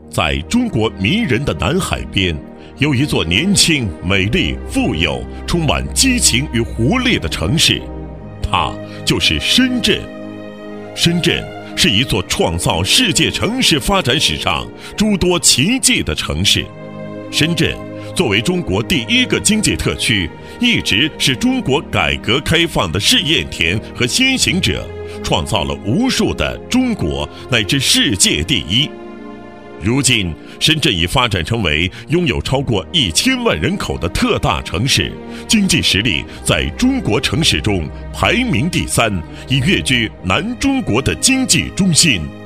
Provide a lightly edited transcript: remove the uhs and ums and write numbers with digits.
在中国迷人的南海边，有一座年轻、美丽、富有、充满激情与活力的城市，它就是深圳。深圳是一座创造世界城市发展史上诸多奇迹的城市。深圳作为中国第一个经济特区，一直是中国改革开放的试验田和先行者，创造了无数的中国乃至世界第一。如今，深圳已发展成为拥有超过1000万人口的特大城市，经济实力在中国城市中排名第3，已跃居南中国的经济中心。